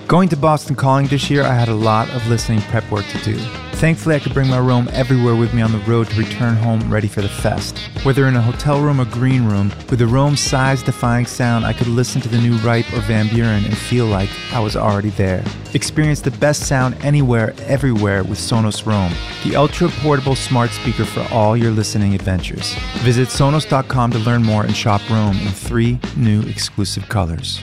Going to Boston Calling this year, I had a lot of listening prep work to do. Thankfully, I could bring my Rome everywhere with me on the road to return home ready for the fest. Whether in a hotel room or green room, with the Rome size-defying sound, I could listen to the new Ripe or Van Buren and feel like I was already there. Experience the best sound anywhere, everywhere with Sonos Rome, the ultra-portable smart speaker for all your listening adventures. Visit Sonos.com to learn more and shop Rome in 3 new exclusive colors.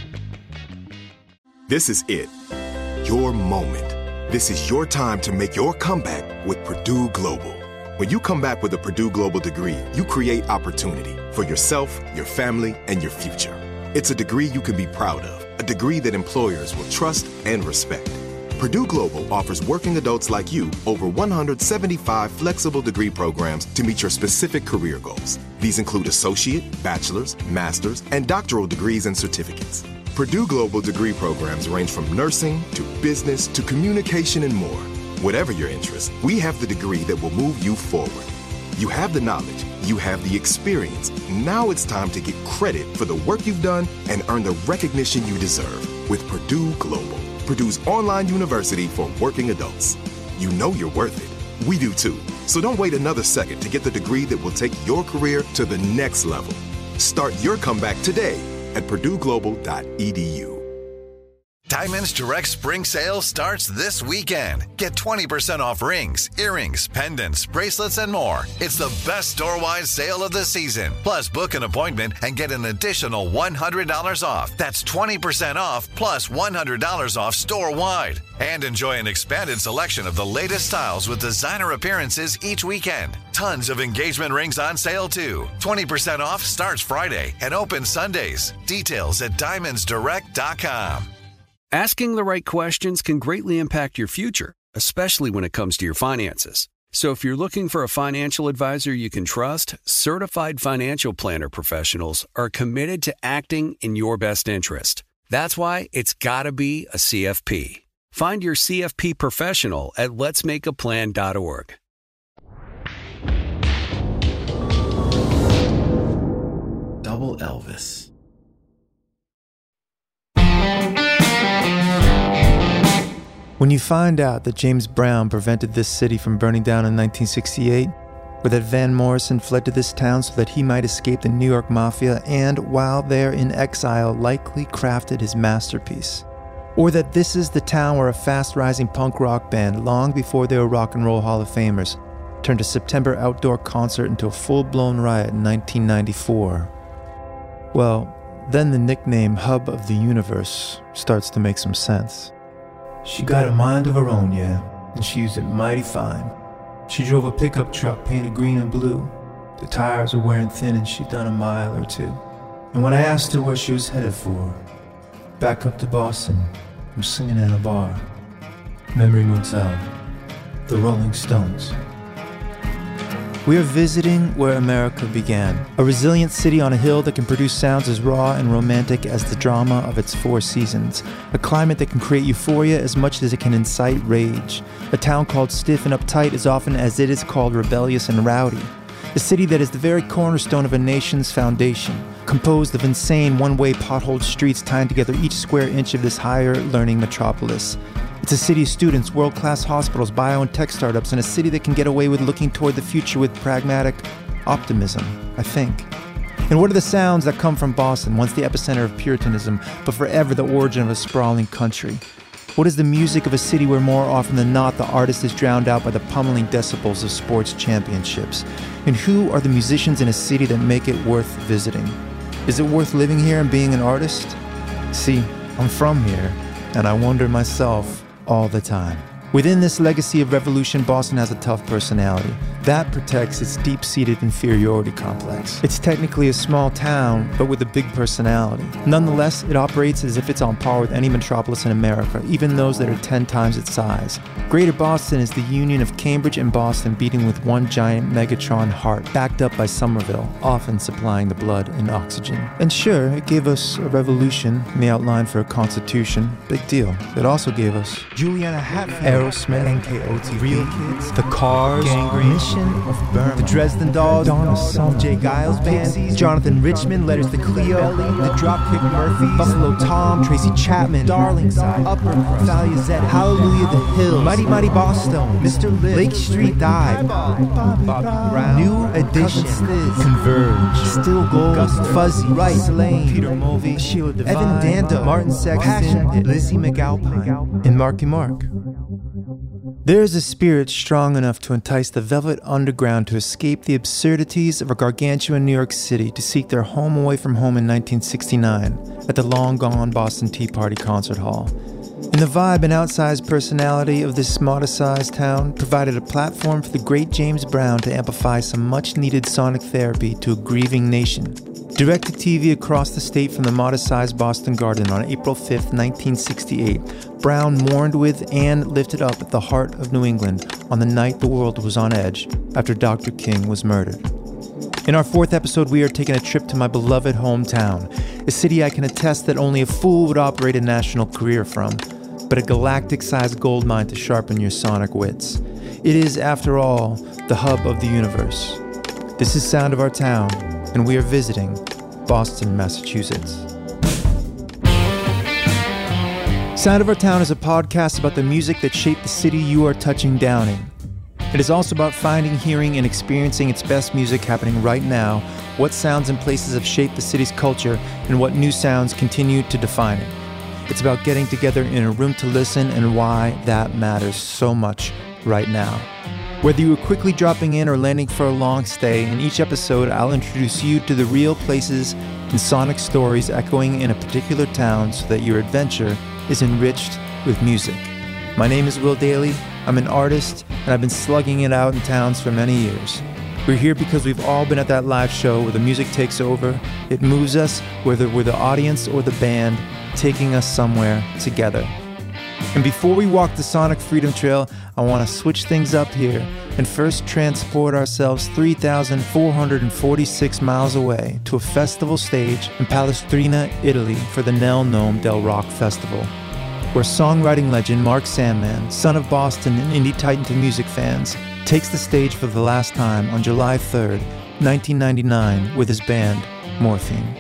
This is it. Your moment. This is your time to make your comeback with Purdue Global. When you come back with a Purdue Global degree, you create opportunity for yourself, your family, and your future. It's a degree you can be proud of, a degree that employers will trust and respect. Purdue Global offers working adults like you over 175 flexible degree programs to meet your specific career goals. These include associate, bachelor's, master's, and doctoral degrees and certificates. Purdue Global degree programs range from nursing to business to communication and more. Whatever your interest, we have the degree that will move you forward. You have the knowledge, you have the experience. Now it's time to get credit for the work you've done and earn the recognition you deserve with Purdue Global, Purdue's online university for working adults. You know you're worth it. We do too. So don't wait another second to get the degree that will take your career to the next level. Start your comeback today at purdueglobal.edu. Diamonds Direct Spring Sale starts this weekend. Get 20% off rings, earrings, pendants, bracelets, and more. It's the best store-wide sale of the season. Plus, book an appointment and get an additional $100 off. That's 20% off plus $100 off store-wide. And enjoy an expanded selection of the latest styles with designer appearances each weekend. Tons of engagement rings on sale, too. 20% off starts Friday and opens Sundays. Details at diamondsdirect.com. Asking the right questions can greatly impact your future, especially when it comes to your finances. So if you're looking for a financial advisor you can trust, certified financial planner professionals are committed to acting in your best interest. That's why it's got to be a CFP. Find your CFP professional at letsmakeaplan.org. Double Elvis. When you find out that James Brown prevented this city from burning down in 1968, or that Van Morrison fled to this town so that he might escape the New York Mafia and, while there in exile, likely crafted his masterpiece, or that this is the town where a fast-rising punk rock band, long before they were Rock and Roll Hall of Famers, turned a September outdoor concert into a full-blown riot in 1994, well, then the nickname Hub of the Universe starts to make some sense. She got a mind of her own, yeah, and she used it mighty fine. She drove a pickup truck painted green and blue. The tires were wearing thin and she'd done a mile or two. And when I asked her where she was headed for, back up to Boston, I'm singing at a bar. Memory Motel, the Rolling Stones. We are visiting where America began, a resilient city on a hill that can produce sounds as raw and romantic as the drama of its 4 seasons, a climate that can create euphoria as much as it can incite rage, a town called stiff and uptight as often as it is called rebellious and rowdy, a city that is the very cornerstone of a nation's foundation, composed of insane one-way potholed streets tying together each square inch of this higher learning metropolis. It's a city of students, world-class hospitals, bio and tech startups, and a city that can get away with looking toward the future with pragmatic optimism, I think. And what are the sounds that come from Boston, once the epicenter of Puritanism, but forever the origin of a sprawling country? What is the music of a city where more often than not the artist is drowned out by the pummeling decibels of sports championships? And who are the musicians in a city that make it worth visiting? Is it worth living here and being an artist? See, I'm from here, and I wonder myself all the time. Within this legacy of revolution, Boston has a tough personality. That protects its deep-seated inferiority complex. It's technically a small town, but with a big personality. Nonetheless, it operates as if it's on par with any metropolis in America, even those that are 10 times its size. Greater Boston is the union of Cambridge and Boston beating with one giant Megatron heart, backed up by Somerville, often supplying the blood and oxygen. And sure, it gave us a revolution in the outline for a constitution. Big deal. It also gave us Juliana Hatfield, Aerosmith, NKOTB, Real Kids, The Cars, Gangrene, Mission of Burma, The Dresden Dolls, Donna Summer, Jay Giles Band, Jonathan Richman, Letters to Cleo, The Dropkick Murphys, Buffalo Tom, Tracy Chapman, Darling Side, Upper Crust, Thalia Zed, Hallelujah the Hills, Mighty Mighty Boston, Mr. Liv, Lake Street Dive, Bobby Brown, New Edition, Converge, Still Gold, Fuzzy, Right, Lane, Peter Mulvey, Sheila Devine, Evan Dando, Martin Sexton, Lizzie McAlpine, and Marky Mark. There is a spirit strong enough to entice the Velvet Underground to escape the absurdities of a gargantuan New York City to seek their home away from home in 1969 at the long-gone Boston Tea Party Concert Hall. And the vibe and outsized personality of this modest-sized town provided a platform for the great James Brown to amplify some much-needed sonic therapy to a grieving nation. Direct to TV across the state from the modest-sized Boston Garden on April 5th, 1968, Brown mourned with and lifted up at the heart of New England on the night the world was on edge after Dr. King was murdered. In our fourth episode, we are taking a trip to my beloved hometown, a city I can attest that only a fool would operate a national career from, but a galactic-sized goldmine to sharpen your sonic wits. It is, after all, the hub of the universe. This is Sound of Our Town, and we are visiting Boston, Massachusetts. Sound of Our Town is a podcast about the music that shaped the city you are touching down in. It is also about finding, hearing, and experiencing its best music happening right now, what sounds and places have shaped the city's culture, and what new sounds continue to define it. It's about getting together in a room to listen and why that matters so much right now. Whether you are quickly dropping in or landing for a long stay, in each episode I'll introduce you to the real places and sonic stories echoing in a particular town so that your adventure is enriched with music. My name is Will Daly, I'm an artist, and I've been slugging it out in towns for many years. We're here because we've all been at that live show where the music takes over, it moves us, whether we're the audience or the band, taking us somewhere together. And before we walk the Sonic Freedom Trail, I want to switch things up here and first transport ourselves 3,446 miles away to a festival stage in Palestrina, Italy for the Nel Nome del Rock Festival, where songwriting legend Mark Sandman, son of Boston and Indie Titan to music fans, takes the stage for the last time on July 3rd, 1999 with his band, Morphine.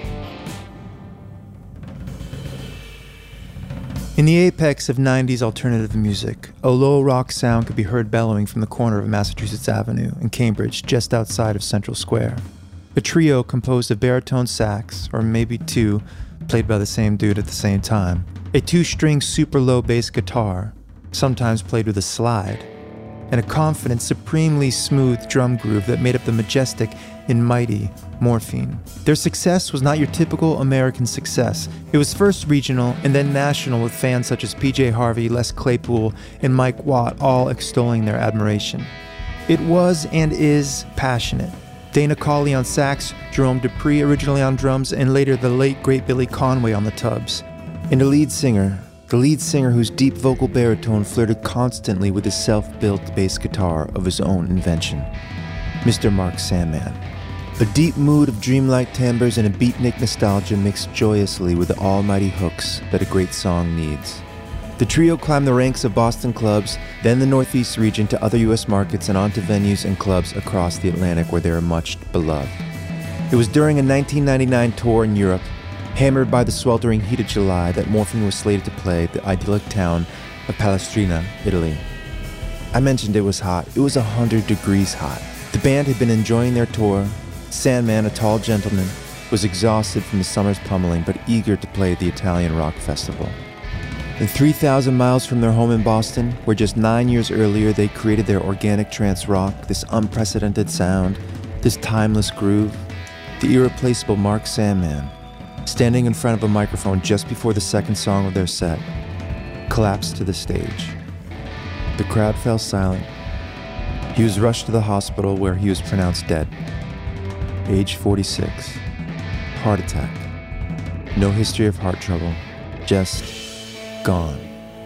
In the apex of 90s alternative music, a low rock sound could be heard bellowing from the corner of Massachusetts Avenue in Cambridge, just outside of Central Square. A trio composed of baritone sax, or maybe two, played by the same dude at the same time. A two-string super low bass guitar, sometimes played with a slide, and a confident, supremely smooth drum groove that made up the majestic and mighty Morphine. Their success was not your typical American success. It was first regional and then national, with fans such as PJ Harvey, Les Claypool, and Mike Watt all extolling their admiration. It was and is passionate. Dana Cawley on sax, Jerome Dupree originally on drums, and later the late great Billy Conway on the tubs. And the lead singer whose deep vocal baritone flirted constantly with his self-built bass guitar of his own invention, Mr. Mark Sandman. A deep mood of dreamlike timbres and a beatnik nostalgia mixed joyously with the almighty hooks that a great song needs. The trio climbed the ranks of Boston clubs, then the Northeast region to other U.S. markets and onto venues and clubs across the Atlantic where they are much beloved. It was during a 1999 tour in Europe, hammered by the sweltering heat of July, that Morphine was slated to play the idyllic town of Palestrina, Italy. I mentioned it was hot. It was 100 degrees hot. The band had been enjoying their tour. Sandman, a tall gentleman, was exhausted from the summer's pummeling but eager to play at the Italian Rock Festival. And 3,000 miles from their home in Boston, where just 9 years earlier they created their organic trance rock, this unprecedented sound, this timeless groove, the irreplaceable Mark Sandman, standing in front of a microphone just before the second song of their set, collapsed to the stage. The crowd fell silent. He was rushed to the hospital where he was pronounced dead. Age 46. Heart attack. No history of heart trouble. Just gone.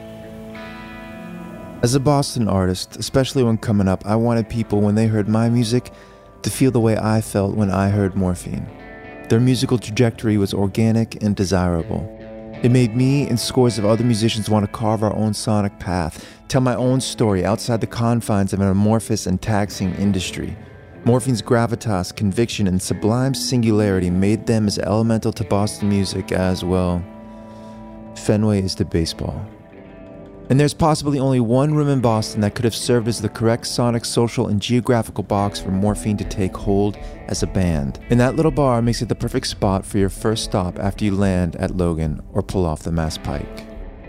As a Boston artist, especially when coming up, I wanted people, when they heard my music, to feel the way I felt when I heard Morphine. Their musical trajectory was organic and desirable. It made me and scores of other musicians want to carve our own sonic path, tell my own story outside the confines of an amorphous and taxing industry. Morphine's gravitas, conviction, and sublime singularity made them as elemental to Boston music as, well, Fenway is to baseball. And there's possibly only one room in Boston that could have served as the correct sonic, social, and geographical box for Morphine to take hold as a band. And that little bar makes it the perfect spot for your first stop after you land at Logan or pull off the Mass Pike.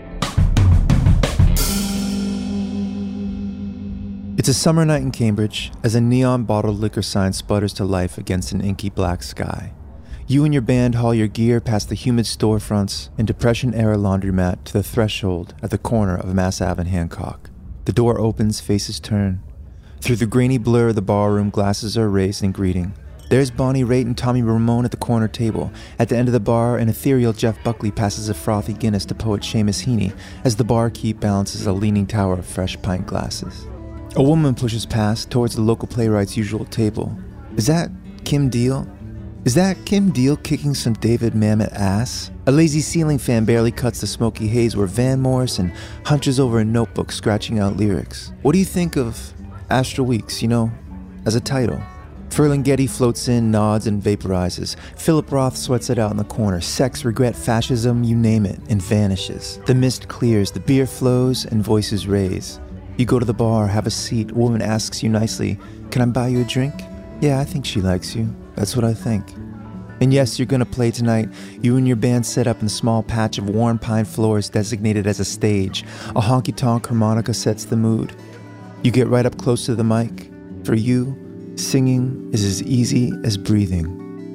It's a summer night in Cambridge as a neon bottled liquor sign sputters to life against an inky black sky. You and your band haul your gear past the humid storefronts and Depression-era laundromat to the threshold at the corner of Mass Ave and Hancock. The door opens, faces turn. Through the grainy blur of the barroom, glasses are raised in greeting. There's Bonnie Raitt and Tommy Ramone at the corner table. At the end of the bar, an ethereal Jeff Buckley passes a frothy Guinness to poet Seamus Heaney as the barkeep balances a leaning tower of fresh pint glasses. A woman pushes past towards the local playwright's usual table. Is that Kim Deal? Is that Kim Deal kicking some David Mamet ass? A lazy ceiling fan barely cuts the smoky haze where Van Morrison hunches over a notebook scratching out lyrics. What do you think of Astral Weeks, as a title? Ferlinghetti floats in, nods, and vaporizes. Philip Roth sweats it out in the corner. Sex, regret, fascism, you name it, and vanishes. The mist clears, the beer flows, and voices raise. You go to the bar, have a seat. A woman asks you nicely, "Can I buy you a drink?" "Yeah, I think she likes you. That's what I think." And yes, you're gonna play tonight. You and your band set up in a small patch of worn pine floors designated as a stage. A honky-tonk harmonica sets the mood. You get right up close to the mic. For you, singing is as easy as breathing.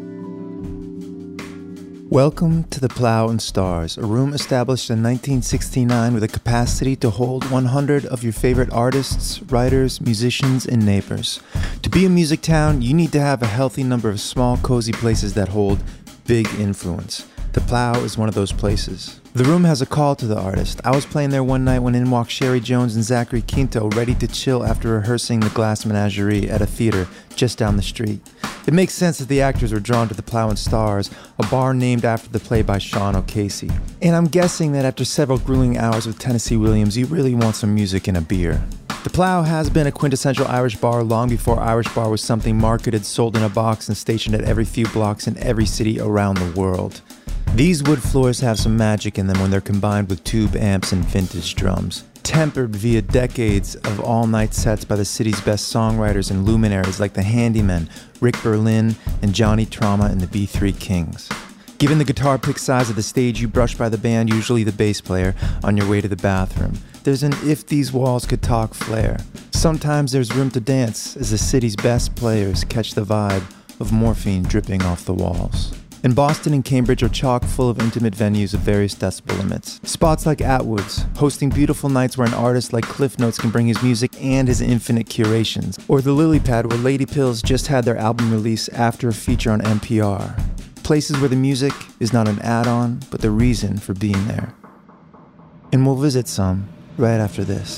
Welcome to the Plow and Stars, a room established in 1969 with a capacity to hold 100 of your favorite artists, writers, musicians, and neighbors. To be a music town, you need to have a healthy number of small, cozy places that hold big influence. The Plow is one of those places. The room has a call to the artist. I was playing there one night when in walked Sherry Jones and Zachary Quinto, ready to chill after rehearsing The Glass Menagerie at a theater just down the street. It makes sense that the actors were drawn to the Plow and Stars, a bar named after the play by Sean O'Casey. And I'm guessing that after several grueling hours with Tennessee Williams, you really want some music and a beer. The Plow has been a quintessential Irish bar long before Irish bar was something marketed, sold in a box, and stationed at every few blocks in every city around the world. These wood floors have some magic in them when they're combined with tube amps and vintage drums. Tempered via decades of all-night sets by the city's best songwriters and luminaries like the Handymen, Rick Berlin, and Johnny Trauma and the B3 Kings. Given the guitar pick size of the stage, you brush by the band, usually the bass player, on your way to the bathroom. There's an if these walls could talk flair. Sometimes there's room to dance as the city's best players catch the vibe of morphine dripping off the walls. And Boston and Cambridge are chock full of intimate venues of various decibel limits. Spots like Atwood's, hosting beautiful nights where an artist like Cliff Notes can bring his music and his infinite curations. Or the Lily Pad, where Lady Pills just had their album release after a feature on NPR. Places where the music is not an add-on, but the reason for being there. And we'll visit some right after this.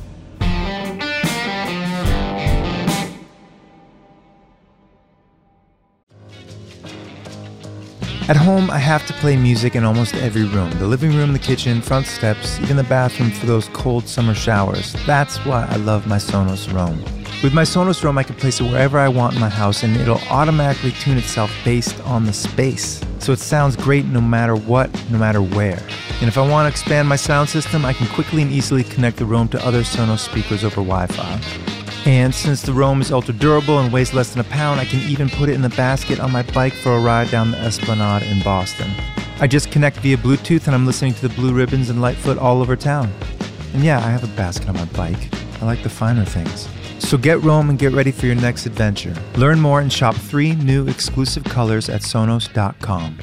At home, I have to play music in almost every room. The living room, the kitchen, front steps, even the bathroom for those cold summer showers. That's why I love my Sonos Roam. With my Sonos Roam, I can place it wherever I want in my house, and it'll automatically tune itself based on the space. So it sounds great no matter what, no matter where. And if I want to expand my sound system, I can quickly and easily connect the Roam to other Sonos speakers over Wi-Fi. And since the Roam is ultra durable and weighs less than a pound, I can even put it in the basket on my bike for a ride down the Esplanade in Boston. I just connect via Bluetooth and I'm listening to the Blue Ribbons and Lightfoot all over town. And yeah, I have a basket on my bike. I like the finer things. So get Roam and get ready for your next adventure. Learn more and shop 3 new exclusive colors at Sonos.com.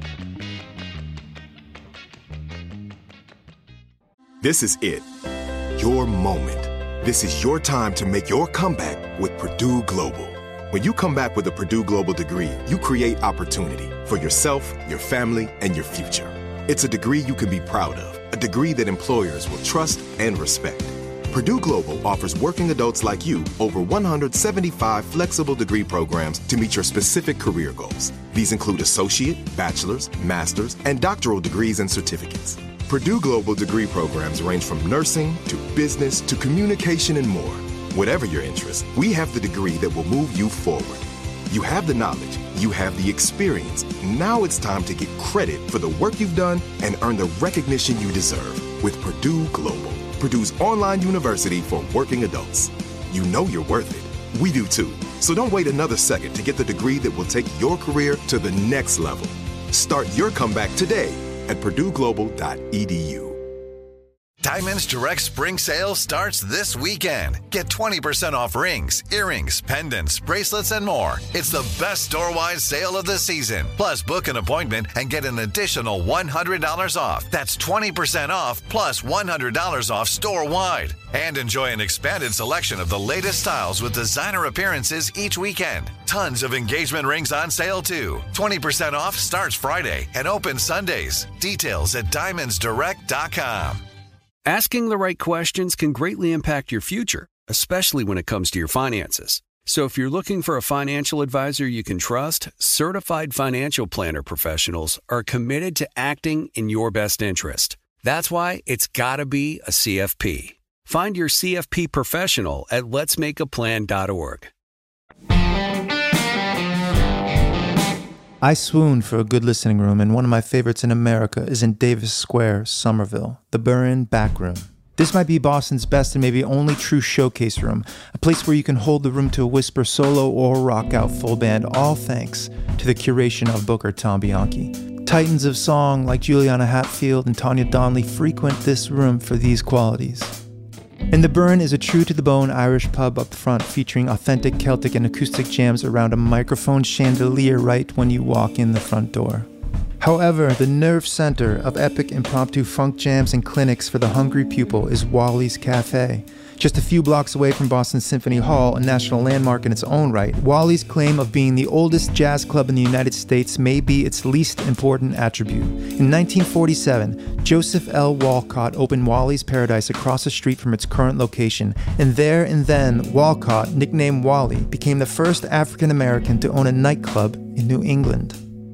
This is it. Your moment. This is your time to make your comeback with Purdue Global. When you come back with a Purdue Global degree, you create opportunity for yourself, your family, and your future. It's a degree you can be proud of, a degree that employers will trust and respect. Purdue Global offers working adults like you over 175 flexible degree programs to meet your specific career goals. These include associate, bachelor's, master's, and doctoral degrees and certificates. Purdue Global degree programs range from nursing to business to communication and more. Whatever your interest, we have the degree that will move you forward. You have the knowledge, you have the experience. Now it's time to get credit for the work you've done and earn the recognition you deserve with Purdue Global, Purdue's online university for working adults. You know you're worth it. We do too. So don't wait another second to get the degree that will take your career to the next level. Start your comeback today at purdueglobal.edu. Diamonds Direct Spring Sale starts this weekend. Get 20% off rings, earrings, pendants, bracelets, and more. It's the best store-wide sale of the season. Plus, book an appointment and get an additional $100 off. That's 20% off plus $100 off store-wide. And enjoy an expanded selection of the latest styles with designer appearances each weekend. Tons of engagement rings on sale, too. 20% off starts Friday and opens Sundays. Details at diamondsdirect.com. Asking the right questions can greatly impact your future, especially when it comes to your finances. So if you're looking for a financial advisor you can trust, certified financial planner professionals are committed to acting in your best interest. That's why it's got to be a CFP. Find your CFP professional at letsmakeaplan.org. I swoon for a good listening room, and one of my favorites in America is in Davis Square, Somerville, the Burren Back Room. This might be Boston's best and maybe only true showcase room, a place where you can hold the room to a whisper solo or rock out full band, all thanks to the curation of Booker Tom Bianchi. Titans of song like Juliana Hatfield and Tanya Donley frequent this room for these qualities. And the Burren is a true-to-the-bone Irish pub up front featuring authentic Celtic and acoustic jams around a microphone chandelier right when you walk in the front door. However, the nerve center of epic impromptu funk jams and clinics for the hungry pupil is Wally's Cafe. Just a few blocks away from Boston Symphony Hall, a national landmark in its own right, Wally's claim of being the oldest jazz club in the United States may be its least important attribute. In 1947, Joseph L. Walcott opened Wally's Paradise across the street from its current location, and there and then, Walcott, nicknamed Wally, became the first African American to own a nightclub in New England.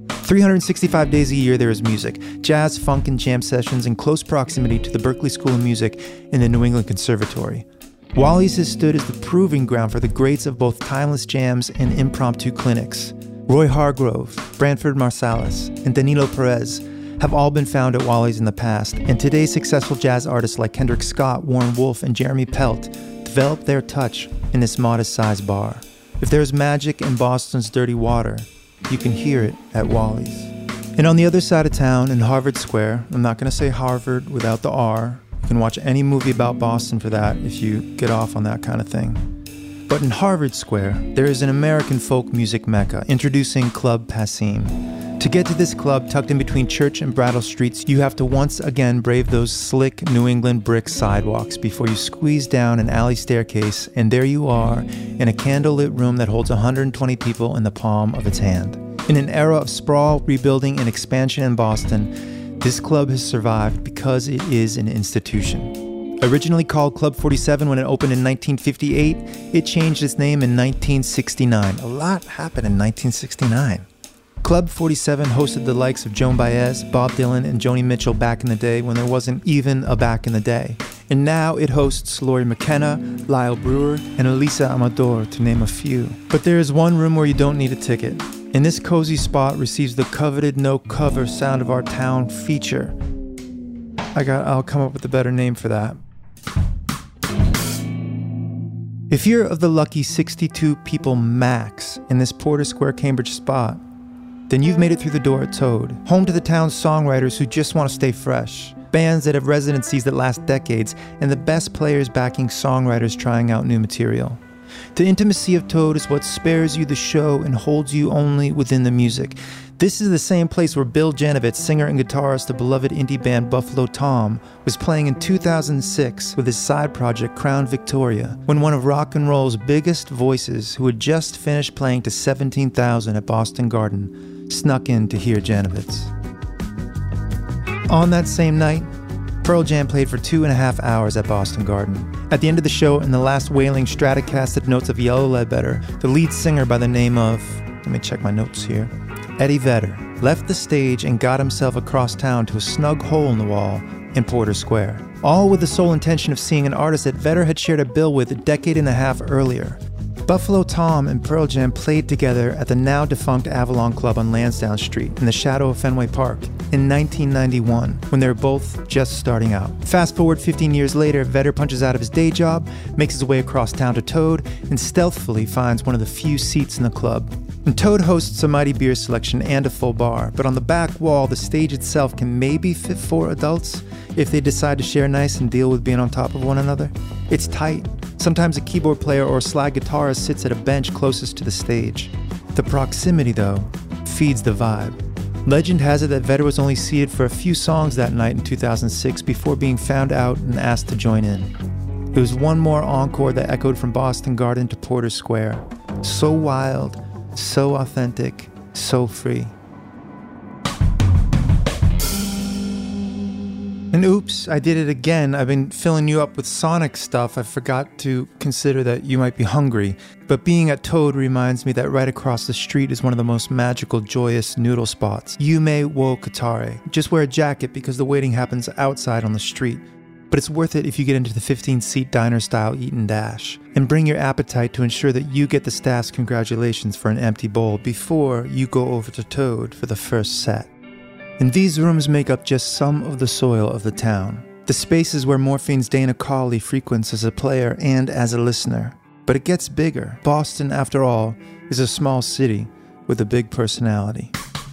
365 days a year there is music, jazz, funk, and jam sessions in close proximity to the Berklee School of Music and the New England Conservatory. Wally's has stood as the proving ground for the greats of both timeless jams and impromptu clinics. Roy Hargrove, Branford Marsalis, and Danilo Perez have all been found at Wally's in the past, and today's successful jazz artists like Kendrick Scott, Warren Wolf, and Jeremy Pelt developed their touch in this modest-sized bar. If there's magic in Boston's dirty water, you can hear it at Wally's. And on the other side of town, in Harvard Square, I'm not going to say Harvard without the R. You can watch any movie about Boston for that if you get off on that kind of thing. But in Harvard Square, there is an American folk music mecca introducing Club Passim. To get to this club tucked in between Church and Brattle Streets, you have to once again brave those slick New England brick sidewalks before you squeeze down an alley staircase, and there you are in a candlelit room that holds 120 people in the palm of its hand. In an era of sprawl, rebuilding, and expansion in Boston, this club has survived because it is an institution. Originally called Club 47 when it opened in 1958, it changed its name in 1969. A lot happened in 1969. Club 47 hosted the likes of Joan Baez, Bob Dylan, and Joni Mitchell back in the day when there wasn't even a back in the day. And now it hosts Lori McKenna, Lyle Brewer, and Elisa Amador, to name a few. But there is one room where you don't need a ticket. And this cozy spot receives the coveted no-cover Sound of Our Town feature. I'll come up with a better name for that. If you're of the lucky 62 people max in this Porter Square Cambridge spot, then you've made it through the door at Toad, home to the town's songwriters who just want to stay fresh, bands that have residencies that last decades, and the best players backing songwriters trying out new material. The intimacy of Toad is what spares you the show and holds you only within the music. This is the same place where Bill Janovitz, singer and guitarist of beloved indie band Buffalo Tom, was playing in 2006 with his side project Crown Victoria, when one of rock and roll's biggest voices, who had just finished playing to 17,000 at Boston Garden, snuck in to hear Janovitz. On that same night, Pearl Jam played for 2.5 hours at Boston Garden. At the end of the show, in the last wailing Stratocasted notes of Yellow Ledbetter, the lead singer by the name of, let me check my notes here, Eddie Vedder, left the stage and got himself across town to a snug hole in the wall in Porter Square, all with the sole intention of seeing an artist that Vedder had shared a bill with a decade and a half earlier. Buffalo Tom and Pearl Jam played together at the now-defunct Avalon Club on Lansdowne Street in the shadow of Fenway Park in 1991, when they were both just starting out. Fast forward 15 years later, Vedder punches out of his day job, makes his way across town to Toad, and stealthily finds one of the few seats in the club. And Toad hosts a mighty beer selection and a full bar, but on the back wall, the stage itself can maybe fit 4 adults if they decide to share nice and deal with being on top of one another. It's tight. Sometimes a keyboard player or a slide guitarist sits at a bench closest to the stage. The proximity, though, feeds the vibe. Legend has it that Vedder was only seated for a few songs that night in 2006 before being found out and asked to join in. It was one more encore that echoed from Boston Garden to Porter Square. So wild, so authentic, so free. And oops, I did it again. I've been filling you up with Sonic stuff. I forgot to consider that you might be hungry. But being at Toad reminds me that right across the street is one of the most magical, joyous noodle spots, Yume wo Katare. Just wear a jacket because the waiting happens outside on the street. But it's worth it if you get into the 15-seat diner-style eat and dash. And bring your appetite to ensure that you get the staff's congratulations for an empty bowl before you go over to Toad for the first set. And these rooms make up just some of the soil of the town. The spaces where Morphine's Dana Cawley frequents as a player and as a listener. But it gets bigger. Boston, after all, is a small city with a big personality.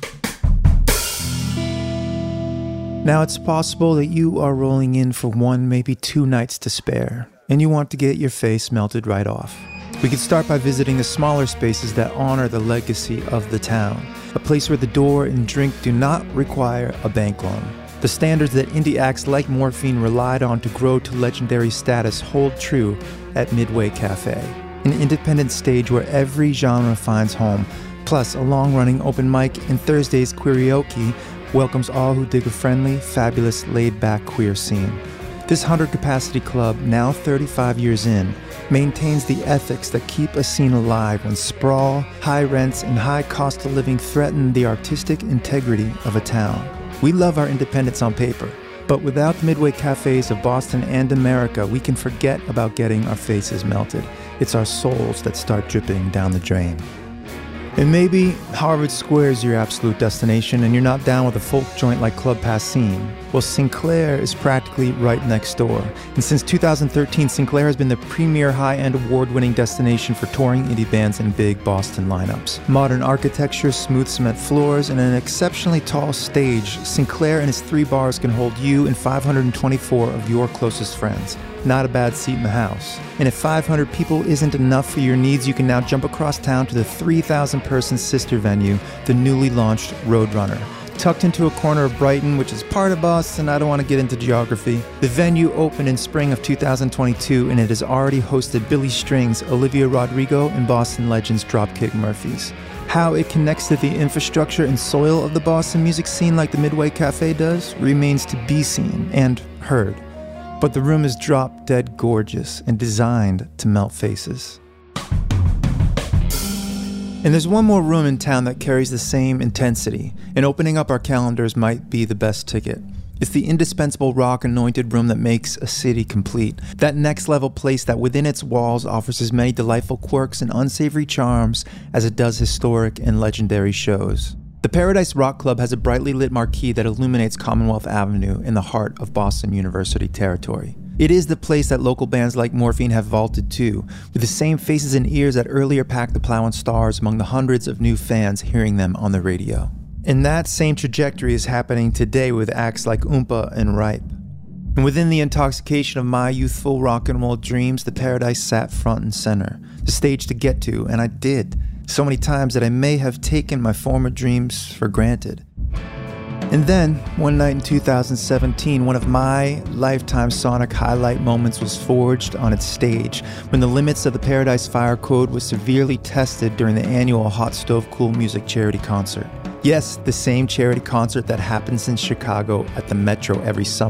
Now it's possible that you are rolling in for 1, maybe 2 nights to spare, and you want to get your face melted right off. We could start by visiting the smaller spaces that honor the legacy of the town, a place where the door and drink do not require a bank loan. The standards that indie acts like Morphine relied on to grow to legendary status hold true at Midway Cafe, an independent stage where every genre finds home, plus a long-running open mic and Thursday's Queerioke welcomes all who dig a friendly, fabulous, laid-back queer scene. This 100-capacity club, now 35 years in, maintains the ethics that keep a scene alive when sprawl, high rents, and high cost of living threaten the artistic integrity of a town. We love our independence on paper, but without the Midway cafes of Boston and America, we can forget about getting our faces melted. It's our souls that start dripping down the drain. And maybe Harvard Square is your absolute destination and you're not down with a folk joint like Club Passim. Well, Sinclair is practically right next door. And since 2013, Sinclair has been the premier high-end award-winning destination for touring indie bands and big Boston lineups. Modern architecture, smooth cement floors, and an exceptionally tall stage, Sinclair and its 3 bars can hold you and 524 of your closest friends. Not a bad seat in the house. And if 500 people isn't enough for your needs, you can now jump across town to the 3,000-person sister venue, the newly launched Roadrunner. Tucked into a corner of Brighton, which is part of Boston, I don't want to get into geography. The venue opened in spring of 2022, and it has already hosted Billy Strings, Olivia Rodrigo, and Boston legends Dropkick Murphys. How it connects to the infrastructure and soil of the Boston music scene like the Midway Cafe does remains to be seen and heard. But the room is drop-dead gorgeous and designed to melt faces. And there's one more room in town that carries the same intensity, and opening up our calendars might be the best ticket. It's the indispensable rock-anointed room that makes a city complete. That next-level place that within its walls offers as many delightful quirks and unsavory charms as it does historic and legendary shows. The Paradise Rock Club has a brightly lit marquee that illuminates Commonwealth Avenue in the heart of Boston University territory. It is the place that local bands like Morphine have vaulted to, with the same faces and ears that earlier packed the Plough and Stars among the hundreds of new fans hearing them on the radio. And that same trajectory is happening today with acts like Oompa and Ripe. And within the intoxication of my youthful rock and roll dreams, the Paradise sat front and center, the stage to get to, and I did. So many times that I may have taken my former dreams for granted. And then, one night in 2017, one of my lifetime sonic highlight moments was forged on its stage when the limits of the Paradise Fire Code was severely tested during the annual Hot Stove Cool Music charity concert. Yes, the same charity concert that happens in Chicago at the Metro every summer.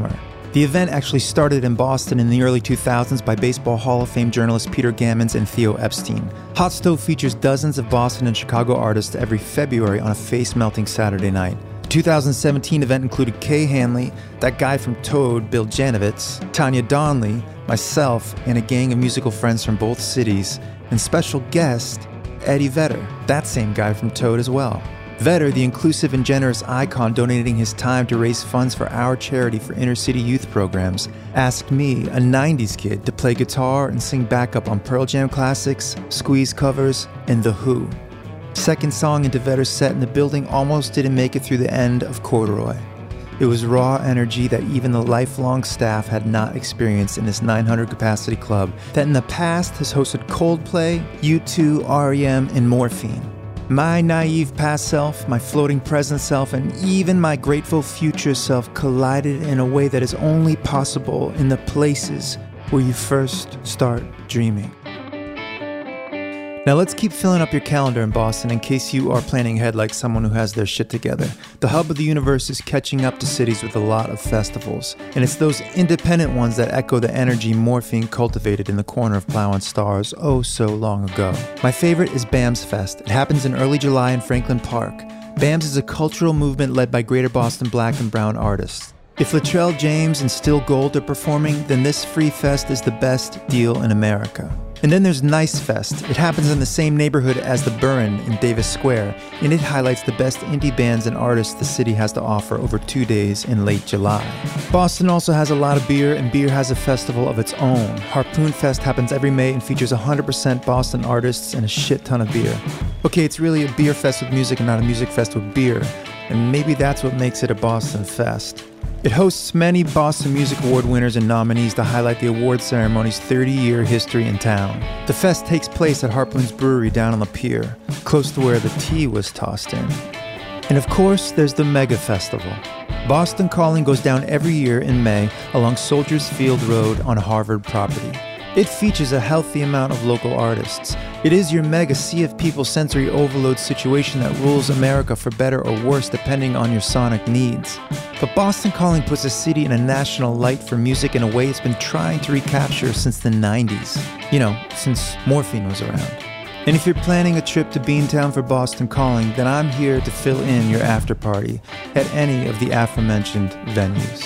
The event actually started in Boston in the early 2000s by Baseball Hall of Fame journalists Peter Gammons and Theo Epstein. Hot Stove features dozens of Boston and Chicago artists every February on a face-melting Saturday night. The 2017 event included Kay Hanley, that guy from Toad, Bill Janovitz, Tanya Donley, myself, and a gang of musical friends from both cities, and special guest, Eddie Vedder, that same guy from Toad as well. Vedder, the inclusive and generous icon donating his time to raise funds for our charity for inner-city youth programs, asked me, a 90s kid, to play guitar and sing backup on Pearl Jam classics, Squeeze covers, and The Who. Second song into Vedder's set and the building almost didn't make it through the end of Corduroy. It was raw energy that even the lifelong staff had not experienced in this 900-capacity club that in the past has hosted Coldplay, U2, R.E.M., and Morphine. My naive past self, my floating present self, and even my grateful future self collided in a way that is only possible in the places where you first start dreaming. Now let's keep filling up your calendar in Boston in case you are planning ahead like someone who has their shit together. The hub of the universe is catching up to cities with a lot of festivals, and it's those independent ones that echo the energy Morphine cultivated in the corner of Plow and Stars oh so long ago. My favorite is BAMS Fest. It happens in early July in Franklin Park. BAMS is a cultural movement led by Greater Boston Black and Brown artists. If Latrell James and Still Gold are performing, then this free fest is the best deal in America. And then there's Nice Fest. It happens in the same neighborhood as the Burren in Davis Square, and it highlights the best indie bands and artists the city has to offer over 2 days in late July. Boston also has a lot of beer, and beer has a festival of its own. Harpoon Fest happens every May and features 100% Boston artists and a shit ton of beer. Okay, it's really a beer fest with music and not a music fest with beer, and maybe that's what makes it a Boston fest. It hosts many Boston Music Award winners and nominees to highlight the award ceremony's 30-year history in town. The fest takes place at Harpoon's Brewery down on the pier, close to where the tea was tossed in. And of course, there's the Mega Festival. Boston Calling goes down every year in May along Soldiers Field Road on Harvard property. It features a healthy amount of local artists. It is your mega sea of people sensory overload situation that rules America for better or worse depending on your sonic needs. But Boston Calling puts the city in a national light for music in a way it's been trying to recapture since the 90s. You know, since Morphine was around. And if you're planning a trip to Beantown for Boston Calling, then I'm here to fill in your after party at any of the aforementioned venues.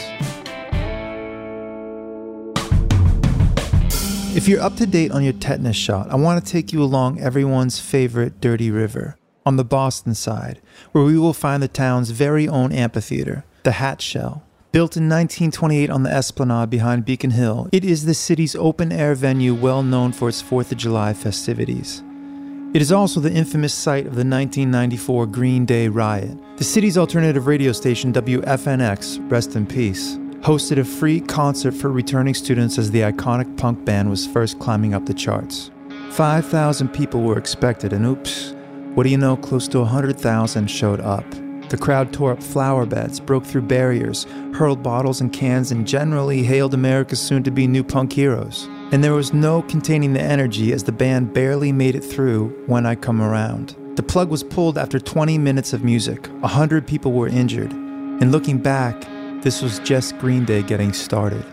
If you're up to date on your tetanus shot, I want to take you along everyone's favorite dirty river, on the Boston side, where we will find the town's very own amphitheater, the Hat Shell. Built in 1928 on the Esplanade behind Beacon Hill, it is the city's open-air venue well known for its 4th of July festivities. It is also the infamous site of the 1994 Green Day riot. The city's alternative radio station, WFNX, rest in peace, hosted a free concert for returning students as the iconic punk band was first climbing up the charts. 5,000 people were expected, and oops, what do you know, close to 100,000 showed up. The crowd tore up flower beds, broke through barriers, hurled bottles and cans, and generally hailed America's soon-to-be new punk heroes. And there was no containing the energy as the band barely made it through When I Come Around. The plug was pulled after 20 minutes of music. 100 people were injured. And looking back, this was just Green Day getting started.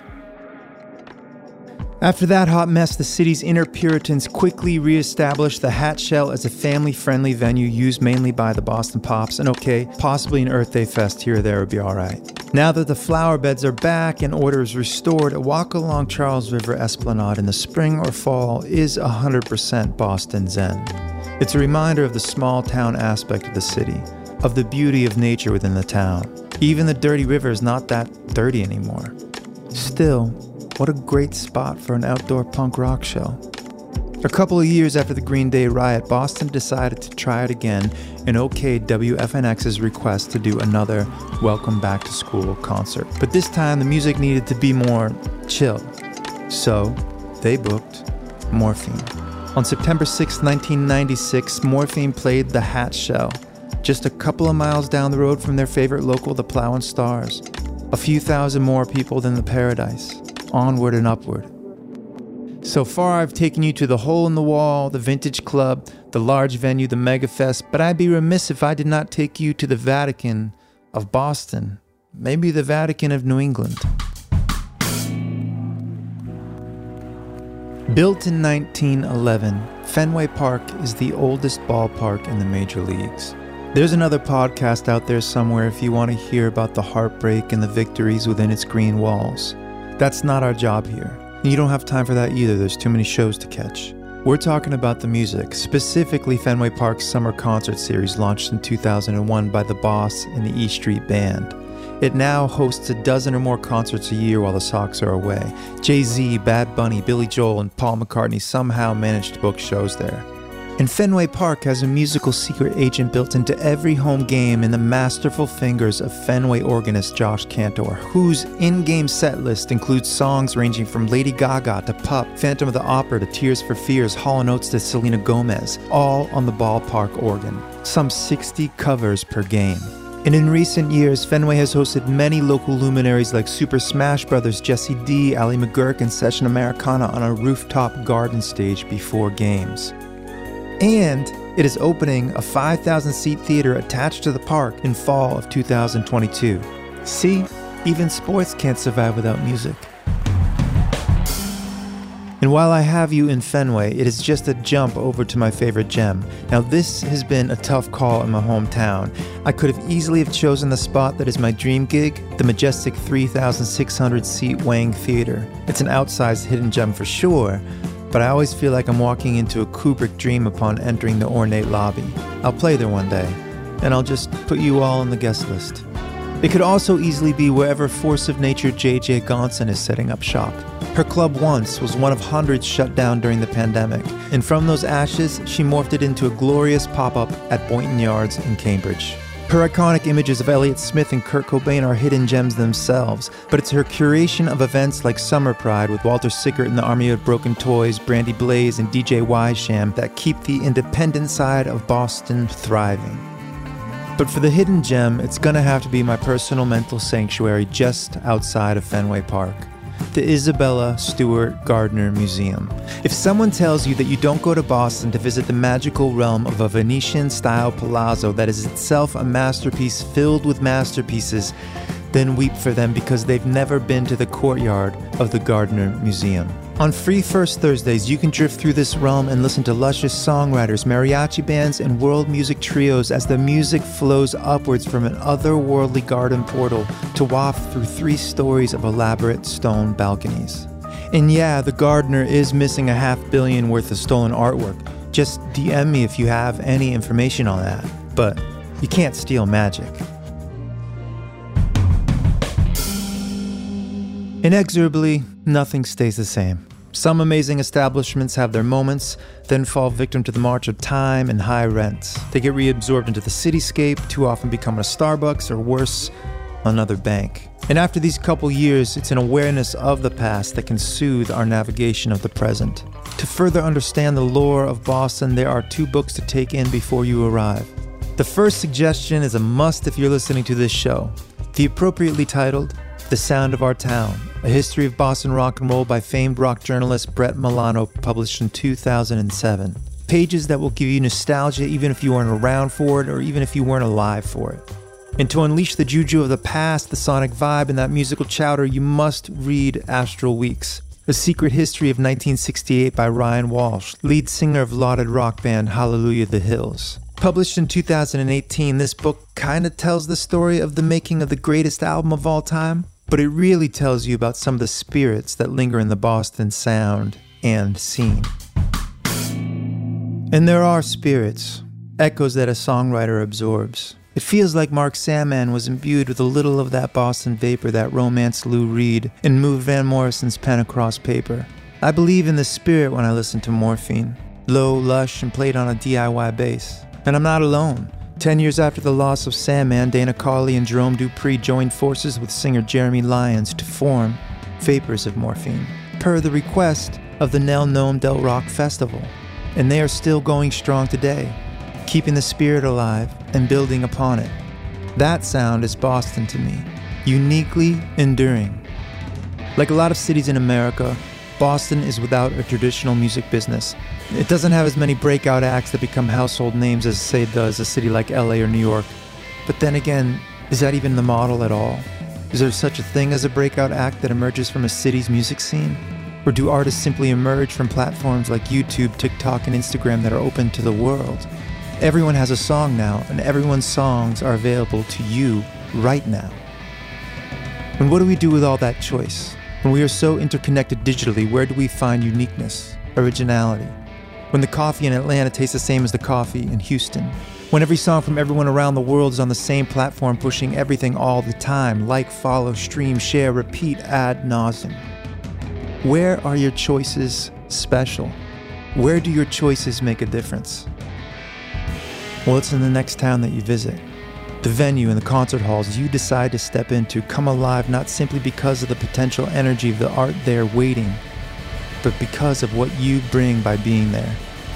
After that hot mess, the city's inner Puritans quickly re-established the Hat Shell as a family-friendly venue used mainly by the Boston Pops, and okay, possibly an Earth Day Fest here or there would be alright. Now that the flower beds are back and order is restored, a walk along Charles River Esplanade in the spring or fall is 100% Boston Zen. It's a reminder of the small town aspect of the city, of the beauty of nature within the town. Even the dirty river is not that dirty anymore. Still, what a great spot for an outdoor punk rock show. A couple of years after the Green Day riot, Boston decided to try it again and okayed WFNX's request to do another Welcome Back to School concert. But this time the music needed to be more chill. So they booked Morphine. On September 6, 1996, Morphine played the Hat Shell, just a couple of miles down the road from their favorite local, the Plow and Stars. A few thousand more people than the Paradise. Onward and upward. So far, I've taken you to the Hole in the Wall, the Vintage Club, the large venue, the Mega Fest, but I'd be remiss if I did not take you to the Vatican of Boston. Maybe the Vatican of New England. Built in 1911, Fenway Park is the oldest ballpark in the major leagues. There's another podcast out there somewhere if you want to hear about the heartbreak and the victories within its green walls. That's not our job here. You don't have time for that either. There's too many shows to catch. We're talking about the music, specifically Fenway Park's summer concert series launched in 2001 by The Boss and the E Street Band. It now hosts a dozen or more concerts a year while the Sox are away. Jay-Z, Bad Bunny, Billy Joel, and Paul McCartney somehow managed to book shows there. And Fenway Park has a musical secret agent built into every home game in the masterful fingers of Fenway organist Josh Cantor, whose in-game set list includes songs ranging from Lady Gaga to Pup, Phantom of the Opera to Tears for Fears, Hall & Oates to Selena Gomez, all on the ballpark organ. Some 60 covers per game. And in recent years, Fenway has hosted many local luminaries like Super Smash Brothers, Jesse D, Ally McGurk, and Session Americana on a rooftop garden stage before games. And it is opening a 5,000-seat theater attached to the park in fall of 2022. See, even sports can't survive without music. And while I have you in Fenway, it is just a jump over to my favorite gem. Now this has been a tough call in my hometown. I could have easily chosen the spot that is my dream gig, the majestic 3,600-seat Wang Theater. It's an outsized hidden gem for sure, but I always feel like I'm walking into a Kubrick dream upon entering the ornate lobby. I'll play there one day, and I'll just put you all on the guest list. It could also easily be wherever force of nature J.J. Gonson is setting up shop. Her club once was one of hundreds shut down during the pandemic, and from those ashes, she morphed it into a glorious pop-up at Boynton Yards in Cambridge. Her iconic images of Elliott Smith and Kurt Cobain are hidden gems themselves, but it's her curation of events like Summer Pride with Walter Sickert and the Army of Broken Toys, Brandy Blaze, and DJ Wysham that keep the independent side of Boston thriving. But for the hidden gem, it's gonna have to be my personal mental sanctuary just outside of Fenway Park. The Isabella Stewart Gardner Museum. If someone tells you that you don't go to Boston to visit the magical realm of a Venetian-style palazzo that is itself a masterpiece filled with masterpieces, then weep for them because they've never been to the courtyard of the Gardner Museum. On Free First Thursdays, you can drift through this realm and listen to luscious songwriters, mariachi bands, and world music trios as the music flows upwards from an otherworldly garden portal to waft through 3 stories of elaborate stone balconies. And yeah, the Gardner is missing $500 million worth of stolen artwork. Just DM me if you have any information on that. But you can't steal magic. Inexorably, nothing stays the same. Some amazing establishments have their moments, then fall victim to the march of time and high rents. They get reabsorbed into the cityscape, too often become a Starbucks, or worse, another bank. And after these couple years, it's an awareness of the past that can soothe our navigation of the present. To further understand the lore of Boston, there are 2 books to take in before you arrive. The first suggestion is a must if you're listening to this show. The appropriately titled, The Sound of Our Town, A History of Boston Rock and Roll by famed rock journalist Brett Milano, published in 2007. Pages that will give you nostalgia even if you weren't around for it or even if you weren't alive for it. And to unleash the juju of the past, the sonic vibe, and that musical chowder, you must read Astral Weeks, A Secret History of 1968 by Ryan Walsh, lead singer of lauded rock band Hallelujah the Hills. Published in 2018, this book kind of tells the story of the making of the greatest album of all time, but it really tells you about some of the spirits that linger in the Boston sound and scene. And there are spirits, echoes that a songwriter absorbs. It feels like Mark Sandman was imbued with a little of that Boston vapor that romanced Lou Reed and moved Van Morrison's pen across paper. I believe in the spirit when I listen to Morphine, low, lush, and played on a DIY bass. And I'm not alone. 10 years after the loss of Sandman, Dana Carley and Jerome Dupree joined forces with singer Jeremy Lyons to form Vapors of Morphine, per the request of the Nel Nome Del Rock Festival. And they are still going strong today, keeping the spirit alive and building upon it. That sound is Boston to me, uniquely enduring. Like a lot of cities in America, Boston is without a traditional music business. It doesn't have as many breakout acts that become household names as, say, does a city like LA or New York. But then again, is that even the model at all? Is there such a thing as a breakout act that emerges from a city's music scene? Or do artists simply emerge from platforms like YouTube, TikTok, and Instagram that are open to the world? Everyone has a song now, and everyone's songs are available to you right now. And what do we do with all that choice? When we are so interconnected digitally, where do we find uniqueness, originality? When the coffee in Atlanta tastes the same as the coffee in Houston. When every song from everyone around the world is on the same platform pushing everything all the time. Like, follow, stream, share, repeat, ad nauseum. Where are your choices special? Where do your choices make a difference? Well, it's in the next town that you visit. The venue and the concert halls you decide to step into come alive not simply because of the potential energy of the art there waiting, but because of what you bring by being there.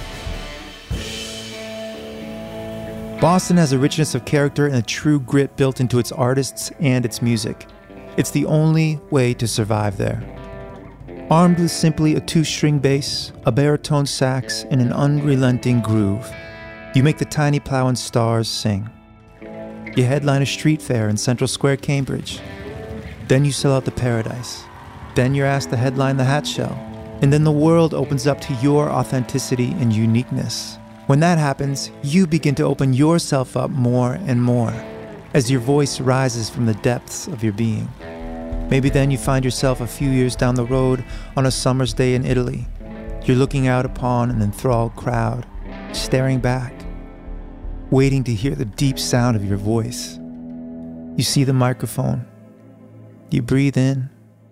Boston has a richness of character and a true grit built into its artists and its music. It's the only way to survive there. Armed with simply a 2-string bass, a baritone sax, and an unrelenting groove, you make the tiny plowing stars sing. You headline a street fair in Central Square, Cambridge. Then you sell out the Paradise. Then you're asked to headline the Hat Show. And then the world opens up to your authenticity and uniqueness. When that happens, you begin to open yourself up more and more as your voice rises from the depths of your being. Maybe then you find yourself a few years down the road on a summer's day in Italy. You're looking out upon an enthralled crowd, staring back, waiting to hear the deep sound of your voice. You see the microphone. You breathe in.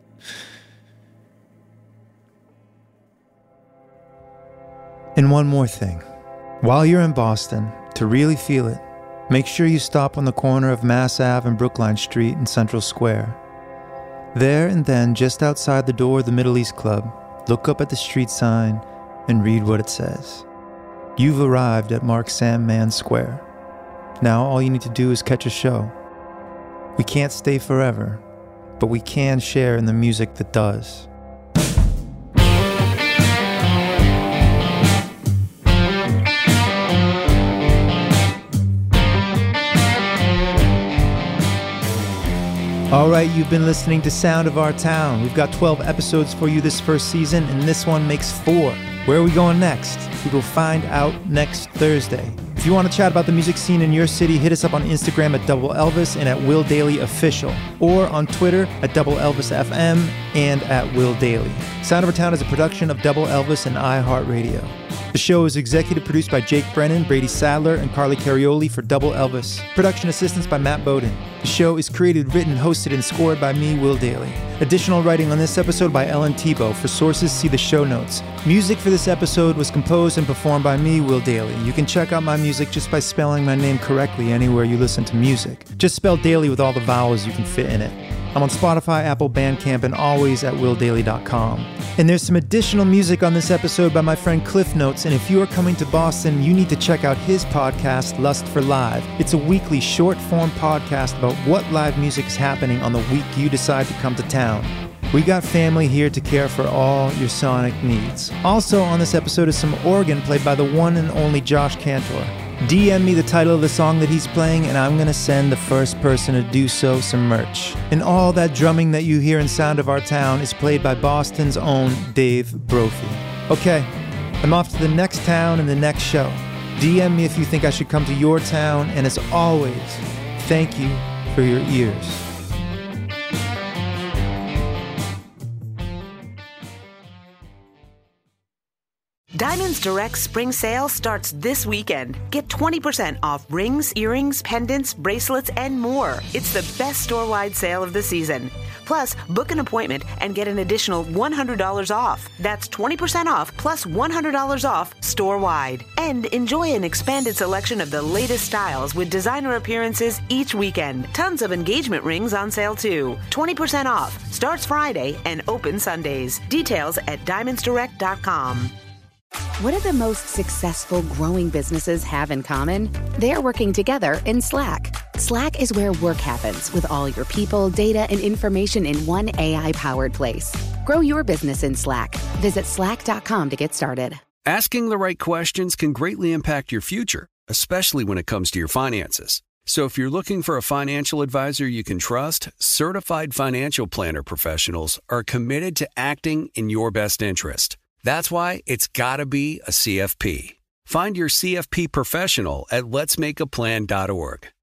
And one more thing. While you're in Boston, to really feel it, make sure you stop on the corner of Mass Ave and Brookline Street in Central Square. There and then, just outside the door of the Middle East Club, look up at the street sign and read what it says. You've arrived at Mark Sandman Square. Now all you need to do is catch a show. We can't stay forever, but we can share in the music that does. All right, you've been listening to Sound of Our Town. We've got 12 episodes for you this first season, and this one makes 4. Where are we going next? We will find out next Thursday. If you want to chat about the music scene in your city, hit us up on Instagram at Double Elvis and at Will Dailey Official, or on Twitter at Double Elvis FM and at Will Dailey. Sound of Our Town is a production of Double Elvis and iHeartRadio. The show is executive produced by Jake Brennan, Brady Sadler, and Carly Carioli for Double Elvis. Production assistance by Matt Bowden. The show is created, written, hosted, and scored by me, Will Dailey. Additional writing on this episode by Ellen Tebow. For sources, see the show notes. Music for this episode was composed and performed by me, Will Dailey. You can check out my music just by spelling my name correctly anywhere you listen to music. Just spell Dailey with all the vowels you can fit in it. I'm on Spotify, Apple, Bandcamp, and always at willdailey.com. And there's some additional music on this episode by my friend Cliff Notes, and if you are coming to Boston, you need to check out his podcast, Lust for Live. It's a weekly short-form podcast about what live music is happening on the week you decide to come to town. We got family here to care for all your sonic needs. Also on this episode is some organ played by the one and only Josh Cantor. DM me the title of the song that he's playing, and I'm going to send the first person to do so some merch. And all that drumming that you hear in Sound of Our Town is played by Boston's own Dave Brophy. Okay, I'm off to the next town and the next show. DM me if you think I should come to your town, and as always, thank you for your ears. Diamonds Direct Spring Sale starts this weekend. Get 20% off rings, earrings, pendants, bracelets, and more. It's the best store-wide sale of the season. Plus, book an appointment and get an additional $100 off. That's 20% off plus $100 off store-wide. And enjoy an expanded selection of the latest styles with designer appearances each weekend. Tons of engagement rings on sale too. 20% off. Starts Friday and open Sundays. Details at diamondsdirect.com. What do the most successful growing businesses have in common? They're working together in Slack. Slack is where work happens with all your people, data, and information in one AI-powered place. Grow your business in Slack. Visit slack.com to get started. Asking the right questions can greatly impact your future, especially when it comes to your finances. So if you're looking for a financial advisor you can trust, certified financial planner professionals are committed to acting in your best interest. That's why it's got to be a CFP. Find your CFP professional at letsmakeaplan.org.